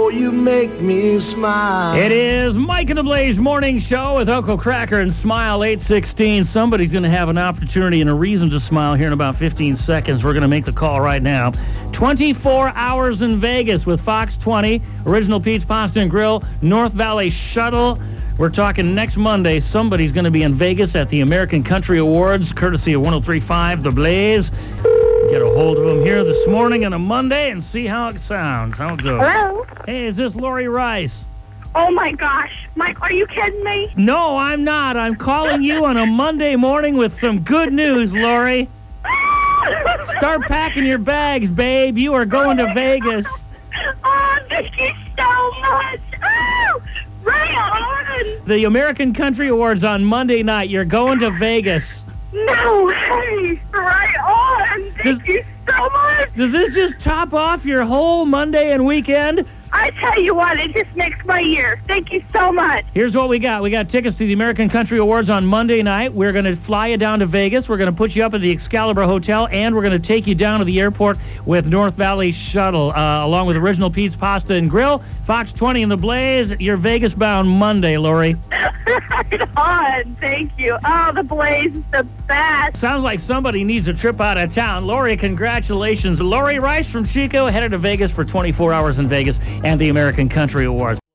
Oh, you make me smile. It is Mike and the Blaze Morning Show with Uncle Cracker and Smile 816. Somebody's going to have an opportunity and a reason to smile here in about 15 seconds. We're going to make the call right now. 24 hours in Vegas with Fox 20, Original Pete's Pasta and Grill, North Valley Shuttle. We're talking next Monday. Somebody's going to be in Vegas at the American Country Awards, courtesy of 103.5 The Blaze. Get a hold of him here this morning on a Monday and see how it sounds, how it goes. Hello? Hey, is this Lori Rice? Oh, my gosh. Mike, are you kidding me? No, I'm not. I'm calling you on a Monday morning with some good news, Lori. Start packing your bags, babe. You are going to Vegas. Oh, thank you so much. Oh, right on. The American Country Awards on Monday night. You're going to Vegas. No way. Right on. Thank you so much. Does this just top off your whole Monday and weekend? I tell you what, it just makes my year. Thank you so much. Here's what we got. We got tickets to the American Country Awards on Monday night. We're going to fly you down to Vegas. We're going to put you up at the Excalibur Hotel, and we're going to take you down to the airport with North Valley Shuttle, along with Original Pete's Pasta and Grill, Fox 20 and The Blaze. You're Vegas-bound Monday, Lori. Right on. Thank you. Oh, The Blaze is the best. Sounds like somebody needs a trip out of town. Lori, congratulations. Lori Rice from Chico headed to Vegas for 24 hours in Vegas and the American Country Awards.